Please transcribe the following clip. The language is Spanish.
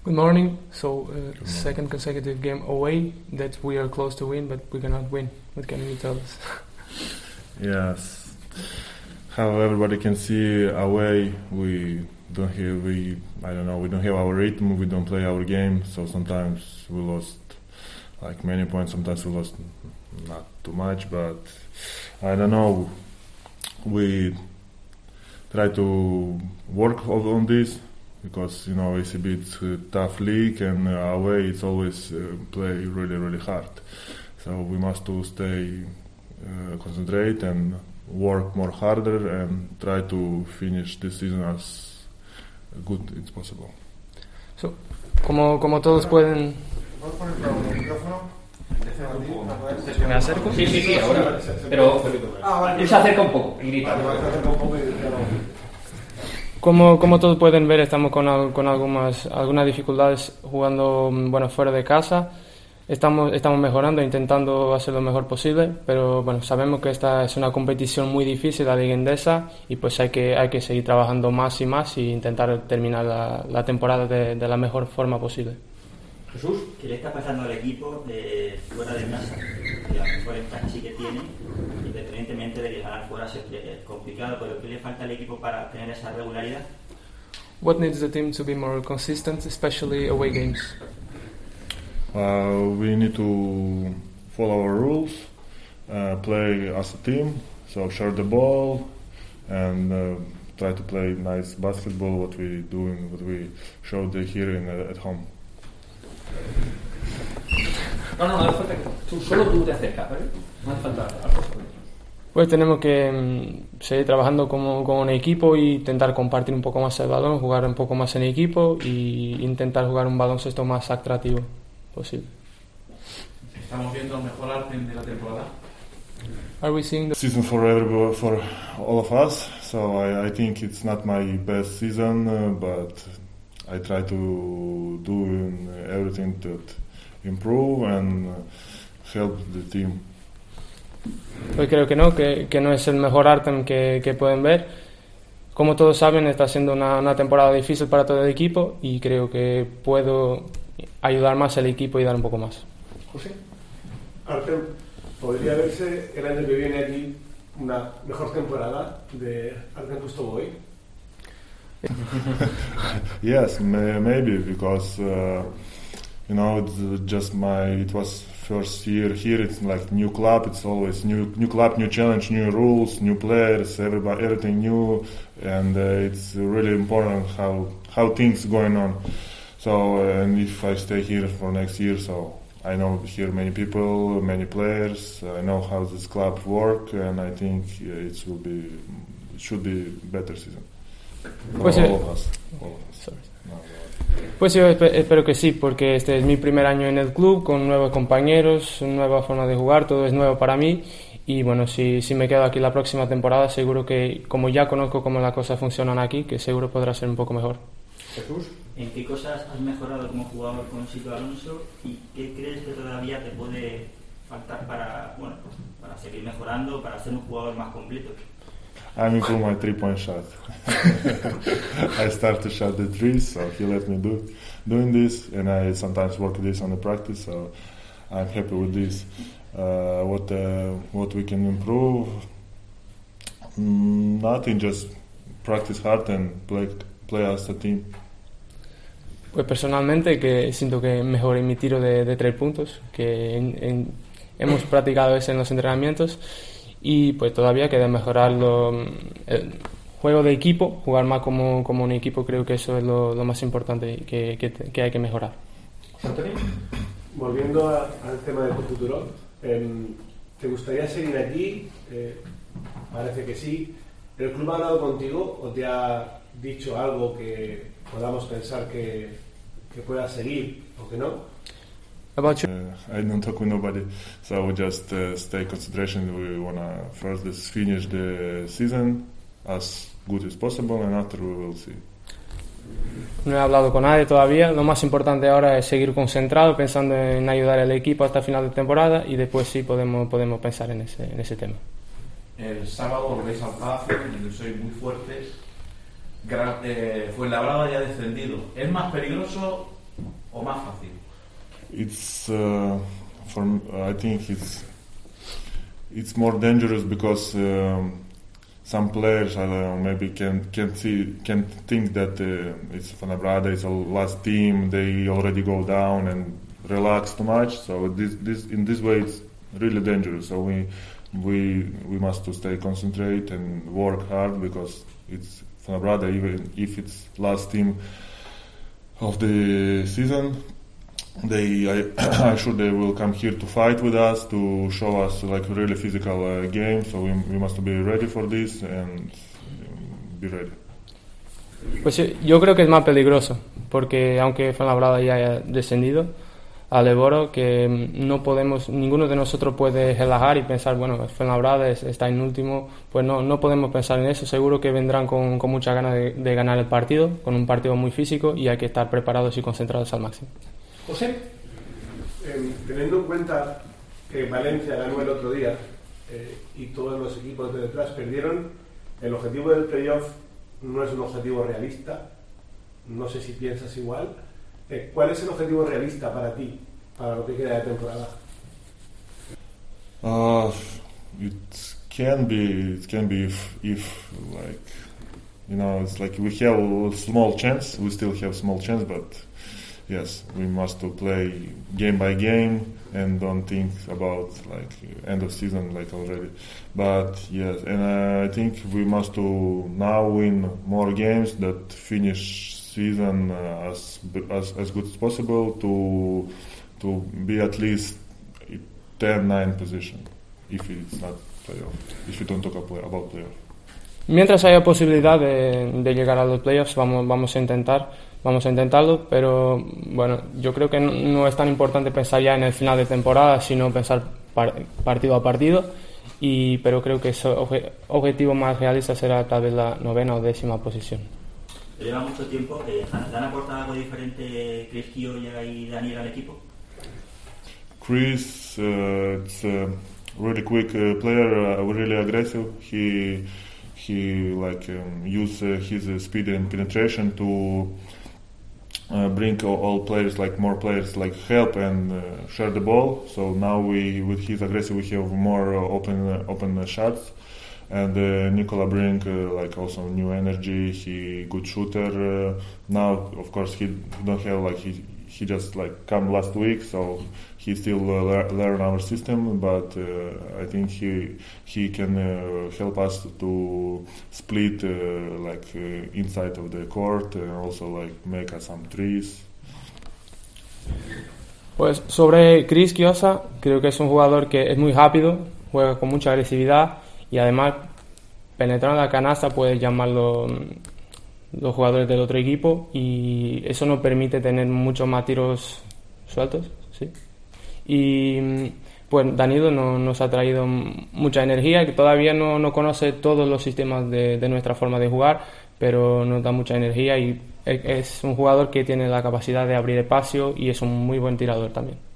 Good morning. So, second consecutive game away that we are close to win, but we cannot win. What can you tell us? Yes. How everybody can see, away we don't have our rhythm. We don't play our game. So sometimes we lost like many points. Sometimes we lost not too much, but I don't know. We try to work on this. Because ACB it's a tough league and away it's always play really really hard, so we must to stay concentrate and work more harder and try to finish this season as good as possible. So, como todos pueden. ¿Me acerco? Sí, ahora. Pero él se acerca un poco y grita. Como todos pueden ver, estamos con algunas dificultades jugando fuera de casa. Estamos mejorando, intentando hacer lo mejor posible, pero sabemos que esta es una competición muy difícil, la Liga Endesa, y pues hay que seguir trabajando más y más y intentar terminar la temporada de la mejor forma posible. Jesús, ¿qué le está pasando al equipo fuera de casa? La mejor esta sí que tiene, independientemente de que ganar fuera es complicado, pero ¿qué le falta al equipo para tener esa regularidad? What needs the team to be more consistent, especially away games? We need to follow our rules, play as a team, so share the ball, and try to play nice basketball. What we showed here at home. No hace falta que solo tú te acercas, ¿vale? No hace falta. Pues tenemos que seguir trabajando como un equipo y intentar compartir un poco más el balón, jugar un poco más en equipo y intentar jugar un baloncesto más atractivo posible. ¿Estamos viendo el mejor Artem de la temporada? Are we seeing the season for all of us? So I think it's not my best season, but I try to do everything to improve and help the team. Pues creo que no es el mejor Artem que pueden ver. Como todos saben, está siendo una temporada difícil para todo el equipo y creo que puedo ayudar más al equipo y dar un poco más. José, Artem, ¿podría verse el año que viene aquí una mejor temporada de Artem Pustovoy? Yes, maybe, because it was first year here. It's like new club. It's always new club, new challenge, new rules, new players, everything new, and it's really important how things going on. So and if I stay here for next year, so I know here many people, many players. I know how this club work, and I think it should be better season. Pues Pues yo espero que sí, porque este es mi primer año en el club, con nuevos compañeros, nueva forma de jugar, todo es nuevo para mí. Y bueno, si me quedo aquí la próxima temporada, seguro que, como ya conozco cómo las cosas funcionan aquí, que seguro podrá ser un poco mejor. Jesús, ¿en qué cosas has mejorado como jugador con Sito Alonso y qué crees que todavía te puede faltar para seguir mejorando, para ser un jugador más completo? I improve my 3-point shot. I start to shot the threes, so he let me doing this, and I sometimes work this on the practice, so I'm happy with this. What we can improve? Nothing, just practice hard and play as a team. Pues personalmente que siento que mejoré mi tiro de 3 puntos, que hemos practicado eso en los entrenamientos. Y pues todavía queda mejorar el juego de equipo, jugar más como un equipo. Creo que eso es lo más importante que hay que mejorar. Antonio, volviendo al tema de tu futuro, ¿te gustaría seguir aquí? Parece que sí. ¿El club ha hablado contigo o te ha dicho algo que podamos pensar que puedas seguir o que no? About you? I don't talk with nobody, so we just stay concentration. We wanna first finish the season as good as possible, and after we will see. No he hablado con nadie todavía. Lo más importante ahora es seguir concentrado, pensando en ayudar al equipo hasta final de temporada, y después sí podemos pensar en ese tema. El sábado volvéis al Palacio, donde sois muy fuertes. Fuenlabrada ya ha descendido. ¿Es más peligroso o más fácil? It's I think it's more dangerous because some players I don't know, maybe can think that it's Fuenlabrada, it's a last team, they already go down and relax too much. So this in this way it's really dangerous. So we must to stay concentrate and work hard because it's Fuenlabrada, even if it's last team of the season. I'm sure they will come here to fight with us, to show us like a really physical game. So we must be ready for this and be ready. Pues yo creo que es más peligroso, porque aunque Fuenlabrada ya haya descendido al Eboro, que no podemos, ninguno de nosotros puede relajar y pensar, bueno, Fuenlabrada está en último, pues no podemos pensar en eso. Seguro que vendrán con muchas ganas de ganar el partido, con un partido muy físico, y hay que estar preparados y concentrados al máximo. José, teniendo en cuenta que Valencia ganó el otro día y todos los equipos de detrás perdieron, el objetivo del playoff no es un objetivo realista. No sé si piensas igual. ¿Cuál es el objetivo realista para ti, para lo que queda de temporada? It can be if like it's like we have a small chance. We still have small chance, but yes, we must to play game by game and don't think about like end of season like already. But yes, and I think we must to now win more games that finish season as good as possible to be at least 10-9 position if it's not playoff. If you don't talk about playoff. Mientras haya posibilidad de llegar a los playoffs, vamos a intentarlo, pero bueno, yo creo que no es tan importante pensar ya en el final de temporada, sino pensar partido a partido, pero creo que ese objetivo más realista será tal vez la 9ª o 10ª posición. Lleva mucho tiempo, ¿le han aportado algo diferente Chris Quiolla y Daniel al equipo? Chris, it's a really quick player, really aggressive. He like use his speed and penetration to bring all players, like more players, like help and share the ball. So now with his aggressive, we have more open shots. And Nikola bring like also new energy. He good shooter. Now, of course, he don't have like he just like come last week, so he still learn our system. But I think he can help us to split like inside of the court and also like make us some threes. Pues sobre Chris Quiolla, creo que es un jugador que es muy rápido, juega con mucha agresividad. Y además, penetrando la canasta puede llamarlo los jugadores del otro equipo, y eso nos permite tener muchos más tiros sueltos, ¿sí? Y pues Danilo nos ha traído mucha energía, que todavía no conoce todos los sistemas de nuestra forma de jugar, pero nos da mucha energía y es un jugador que tiene la capacidad de abrir espacio y es un muy buen tirador también.